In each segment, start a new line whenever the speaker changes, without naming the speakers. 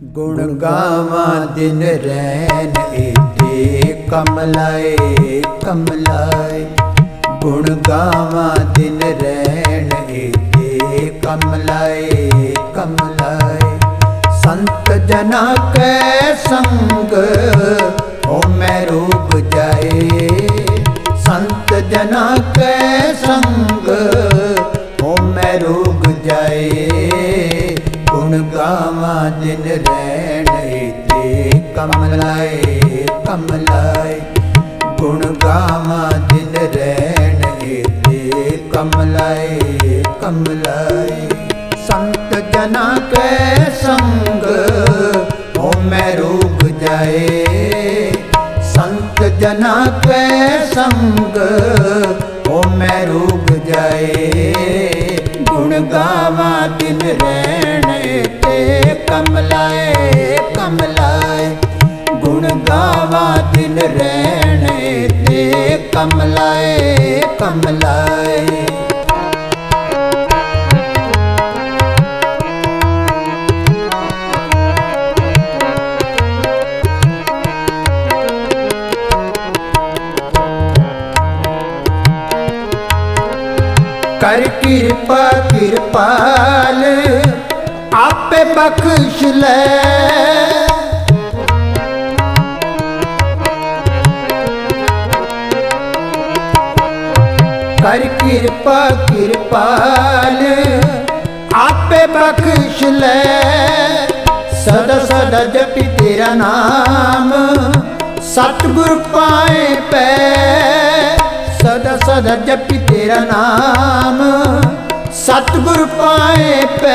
गुण गावा दिन रैन एते कमलाए कमलाए। गुण गावा दिन रैन एते कमलाए कमलाए। संत जना कै संग हो मैं रूप जाए। संत जना कै संग हो मैं रूप जाए। गुण गावा दिन रैन एते कमलाए कमलाए। गुण गावा दिन रैन एते कमलाए कमलाए। संत जना कै संग हो मैं रूप जाए। संत जना कै संग हो मैं रूप जाए। गुण गावा दिन रैन एते कमलाए कमलाए। गुण गावा दिन रैन एते कमलाए कमलाए। कर कृपा कृपाल आपे बख्श ले। कर कृपा कृपाल आपे बख्श ले। सदा सदा जपी तेरा नाम सतगुर पाए पै। सदा सदा जपी तेरा नाम सतगुर पाए पै।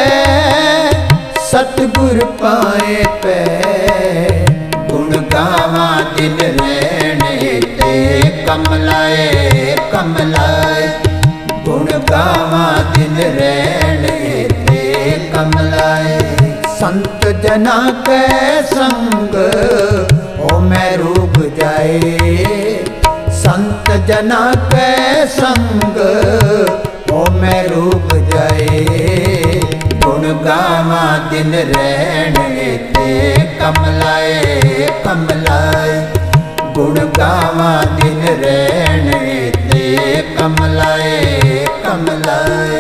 सतगुर पाए पै। गुण गावा दिन रैन एते कमलाए कमलाए। गुण गावा दिन रैन एते कमलाए। संत जना कै संग हो मैं रूप जाए। संत जना कै संग हो मैं रूप जाए। गुण गावा दिन रैन एते कमलाए कमलाए। गुण गावा दिन रैन एते कमलाए कमलाए।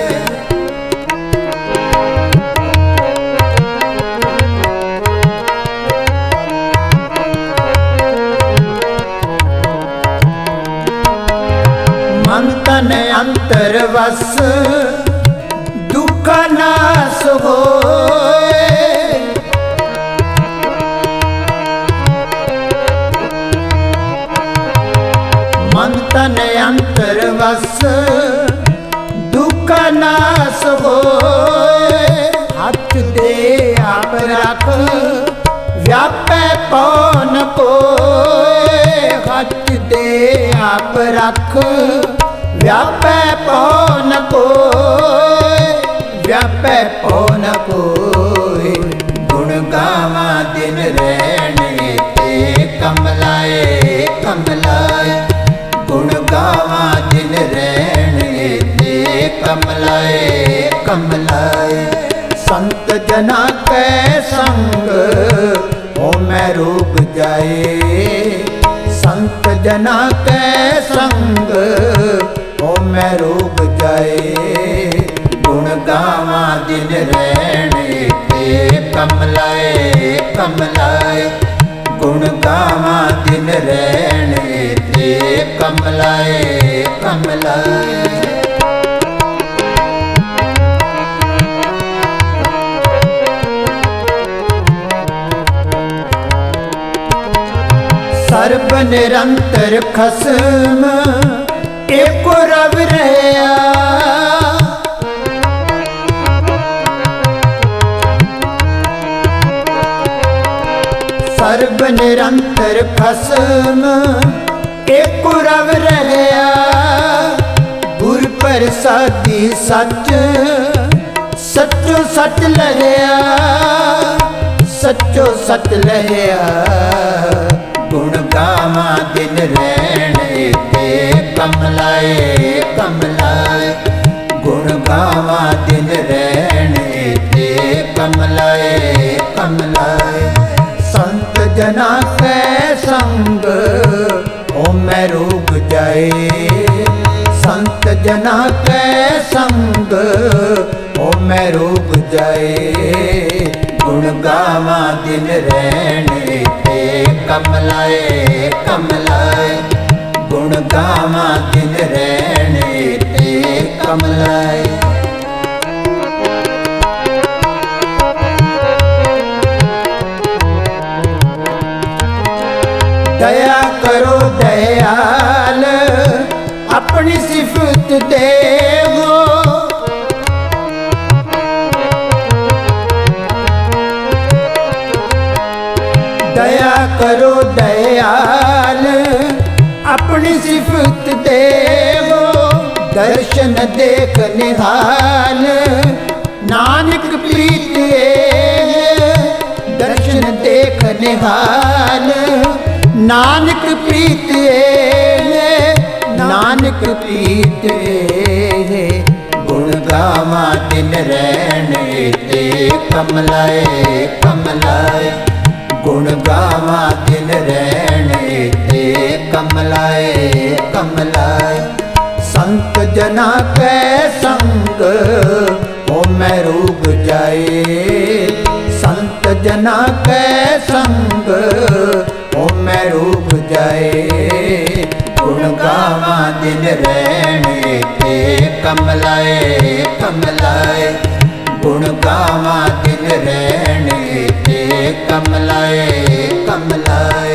मन तन अंतर वस दुख नाश होए। मन तन अंतर वस दुख नाश होए। हाथ दे आप रख व्यापै पौन कोय। हाथ दे आप रख व्यापै पौन कोय। व्यापै पौन कोय। गुण गावा दिन रैन एते कमलाए कमलाए। गुण गावा दिन रैन एते कमलाए कमलाए। संत जना कै संग हो मैं रूप जाए। संत जना कै संग हो मैं रूप जाए। गुण गावा दिन रैन एते कमलाए कमलाए। गुण गावा दिन रैन एते कमलाए कमलाए। सर्ब निरंतर खसम एको रव रहया। सर्ब निरंतर खसम एको रव रहया। गुर प्रसादी सच सचो सच लहया। सचो सच लहया। गुण गावा दिन रैन एते कमलाए कमलाए। गुण गावा दिन रैन एते कमलाए कमलाए। जना कै संग होमै रूप जाए। संत जना कै संग होमै रूप जाए। गुण गावा दिन रहने ते कमलाए कमलाए। गुण गावा दिन रहने ते कमलाए। दया करो दयाल अपनी सिफत देवो। दया करो दयाल अपनी सिफत देवो। दर्शन देख निहाल नानक प्रीत दर्शन देख निहाल नानक प्रीत नानक प्रीत। गुण गावा दिन रहने ते कमलाए कमलाए। गुण गावा दिन रहने ते कमलाए कमलाए। संत जना कै संग होमै रूप जाए। संत जना कै संग होमै रूप जाए। गुण गावा दिन रहने ते कमलाए कमलाए। गुण गावा दिन रहने ते कमलाए कमलाए।